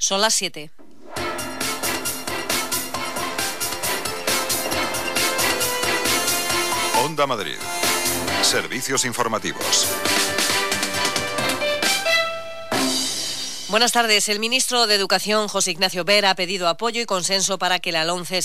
Son las 7. Onda Madrid. Servicios informativos. Buenas tardes. El ministro de Educación, José Ignacio Vera, ha pedido apoyo y consenso para que la LOMCE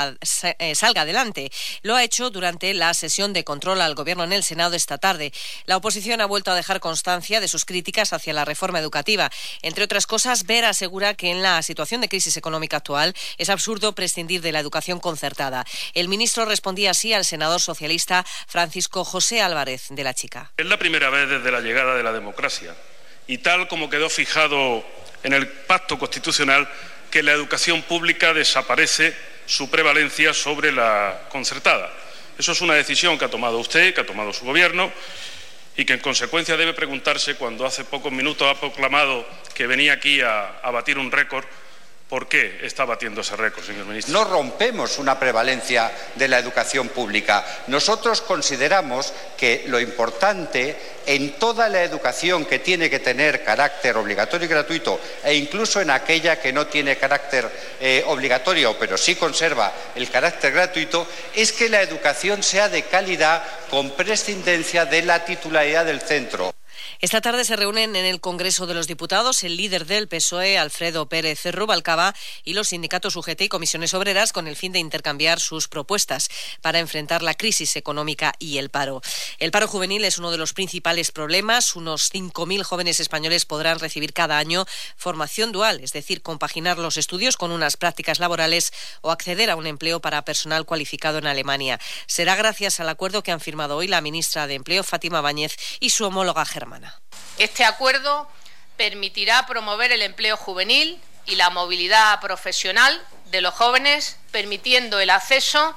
salga adelante. Lo ha hecho durante la sesión de control al Gobierno en el Senado esta tarde. La oposición ha vuelto a dejar constancia de sus críticas hacia la reforma educativa. Entre otras cosas, Vera asegura que en la situación de crisis económica actual es absurdo prescindir de la educación concertada. El ministro respondía así al senador socialista Francisco José Álvarez de la Chica. Es la primera vez desde la llegada de la democracia, y tal como quedó fijado en el pacto constitucional, que la educación pública desaparece su prevalencia sobre la concertada. Eso es una decisión que ha tomado usted, que ha tomado su gobierno, y que en consecuencia debe preguntarse, cuando hace pocos minutos ha proclamado que venía aquí a batir un récord, ¿por qué está batiendo ese récord, señor ministro? No rompemos una prevalencia de la educación pública. Nosotros consideramos que lo importante en toda la educación que tiene que tener carácter obligatorio y gratuito, e incluso en aquella que no tiene carácter obligatorio, pero sí conserva el carácter gratuito, es que la educación sea de calidad con prescindencia de la titularidad del centro. Esta tarde se reúnen en el Congreso de los Diputados el líder del PSOE, Alfredo Pérez Rubalcaba, y los sindicatos UGT y comisiones obreras con el fin de intercambiar sus propuestas para enfrentar la crisis económica y el paro. El paro juvenil es uno de los principales problemas. Unos 5.000 jóvenes españoles podrán recibir cada año formación dual, es decir, compaginar los estudios con unas prácticas laborales o acceder a un empleo para personal cualificado en Alemania. Será gracias al acuerdo que han firmado hoy la ministra de Empleo, Fátima Báñez, y su homóloga germana. Este acuerdo permitirá promover el empleo juvenil y la movilidad profesional de los jóvenes, permitiendo el acceso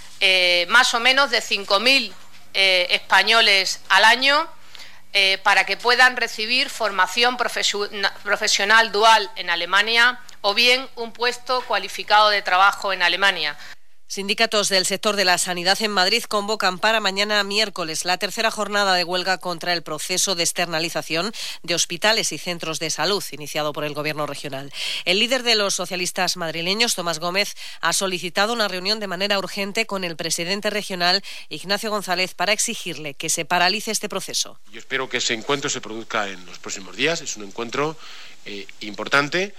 más o menos de 5.000 españoles al año para que puedan recibir formación profesional dual en Alemania o bien un puesto cualificado de trabajo en Alemania. Sindicatos del sector de la sanidad en Madrid convocan para mañana miércoles la tercera jornada de huelga contra el proceso de externalización de hospitales y centros de salud iniciado por el Gobierno regional. El líder de los socialistas madrileños, Tomás Gómez, ha solicitado una reunión de manera urgente con el presidente regional, Ignacio González, para exigirle que se paralice este proceso. Yo espero que ese encuentro se produzca en los próximos días. Es un encuentro importante.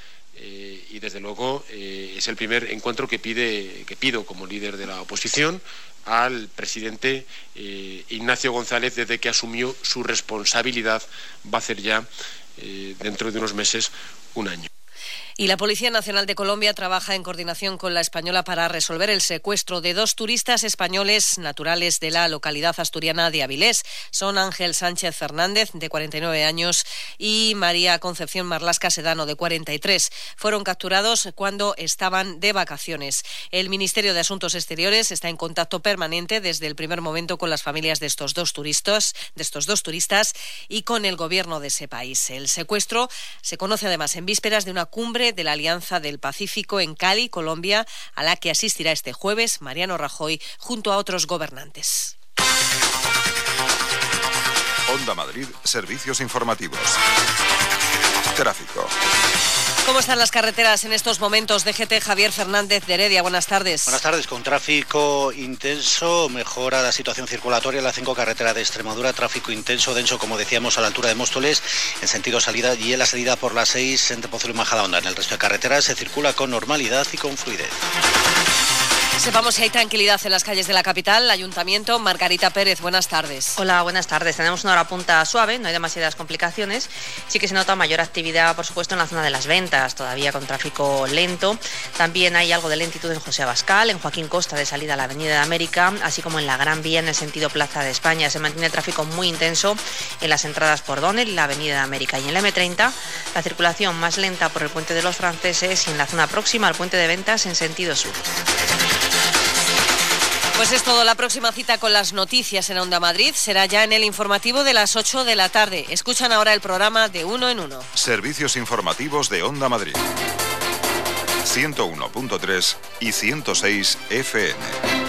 Y desde luego es el primer encuentro que pido como líder de la oposición al presidente Ignacio González desde que asumió su responsabilidad. Va a ser ya dentro de unos meses un año. Y la Policía Nacional de Colombia trabaja en coordinación con la española para resolver el secuestro de 2 turistas españoles naturales de la localidad asturiana de Avilés. Son Ángel Sánchez Fernández, de 49 años, y María Concepción Marlasca Sedano, de 43. Fueron capturados cuando estaban de vacaciones. El Ministerio de Asuntos Exteriores está en contacto permanente desde el primer momento con las familias de estos dos turistas y con el gobierno de ese país. El secuestro se conoce además en vísperas de una cumbre de la Alianza del Pacífico en Cali, Colombia, a la que asistirá este jueves Mariano Rajoy junto a otros gobernantes. Onda Madrid, servicios informativos. Tráfico. ¿Cómo están las carreteras en estos momentos? DGT Javier Fernández de Heredia, buenas tardes. Buenas tardes, con tráfico intenso, mejora la situación circulatoria en la 5 carretera de Extremadura, tráfico intenso, denso, como decíamos, a la altura de Móstoles, en sentido salida, y en la salida por la 6 entre Pozuelo y Majadahonda. En el resto de carreteras se circula con normalidad y con fluidez. Sepamos si hay tranquilidad en las calles de la capital. Ayuntamiento, Margarita Pérez, buenas tardes. Hola, buenas tardes. Tenemos una hora punta suave, no hay demasiadas complicaciones. Sí que se nota mayor actividad, por supuesto, en la zona de las ventas, todavía con tráfico lento. También hay algo de lentitud en José Abascal, en Joaquín Costa de salida a la Avenida de América, así como en la Gran Vía en el sentido Plaza de España. Se mantiene tráfico muy intenso en las entradas por Donel, la Avenida de América, y en la M30 la circulación más lenta por el Puente de los Franceses y en la zona próxima al Puente de Ventas en sentido sur. Pues es todo. La próxima cita con las noticias en Onda Madrid será ya en el informativo de las 8 de la tarde. Escuchan ahora el programa de Uno en Uno. Servicios informativos de Onda Madrid. 101.3 y 106 FM.